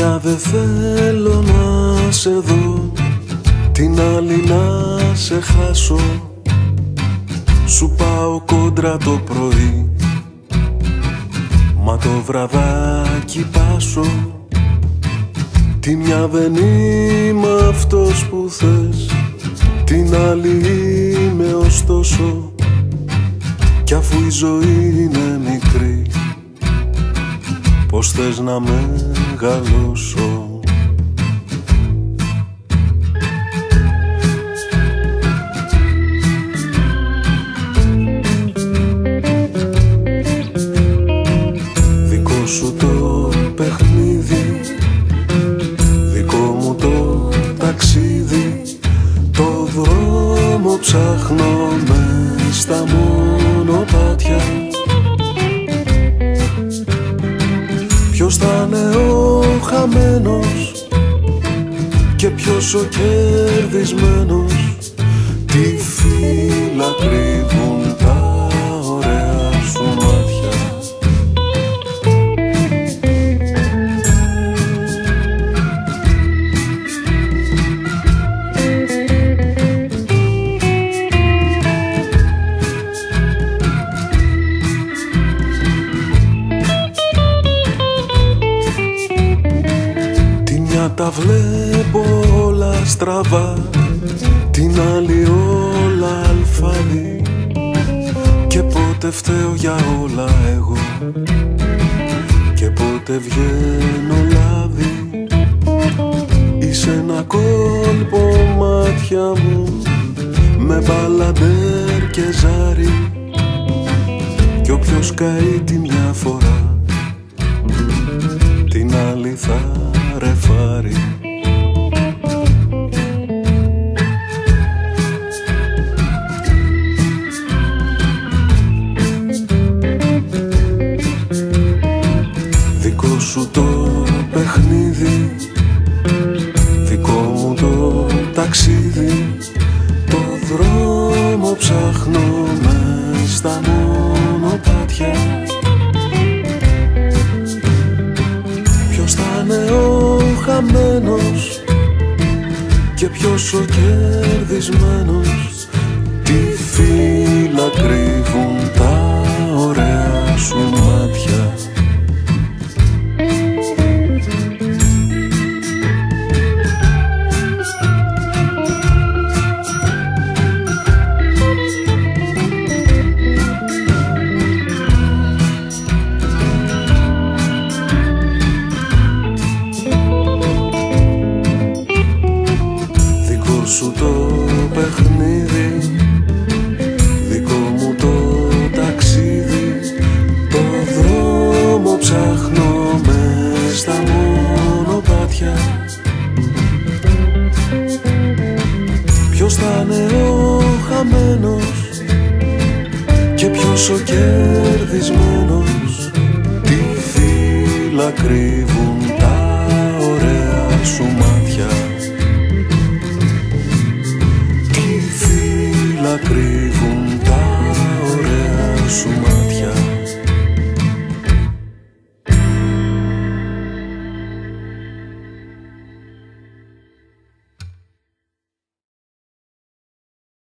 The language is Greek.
μια δεν θέλω να σε δω, την άλλη να σε χάσω. Σου πάω κόντρα το πρωί, μα το βραδάκι πάσω. Τη μια δεν είμαι αυτός που θες, την άλλη είμαι ωστόσο. Κι αφού η ζωή είναι μικρή, πώς θες να μεγαλώσω? Δικό σου το παιχνίδι, δικό μου το ταξίδι. Το δρόμο ψάχνω μες στα μονοπάτια. Ποιος θα είναι ο χαμένος και ποιος ο κερδισμένος? Τι φύλλα κρύβουν τα ωραία σου μάτια. Τα βλέπω όλα στραβά, την άλλη όλα αλφάδι. Και πότε φταίω για όλα εγώ, και πότε βγαίνω λάδι. Είσαι ένα κόλπο μάτια μου, με μπαλαντέρ και ζάρι. Κι όποιος καεί τη μια φορά, την άλλη θα ρεφάρει. Δικό σου το παιχνίδι, δικό μου το ταξίδι. Το δρόμο ψάχνω μες στα μονοπάτια. Ποιος θα είναι ο χαμένος και ποιος ο κερδισμένος? Τι φύλλα κρύβουν τα ωραία σου μάτια. Σου το παιχνίδι, δικό μου το ταξίδι. Το δρόμο ψάχνω μες στα μονοπάτια. Ποιος θα είναι ο χαμένος και ποιος ο κερδισμένος? Τι φύλλα κρύβουν τα ωραία σου μάτια. Κρύβουν τα ωραία σου μάτια.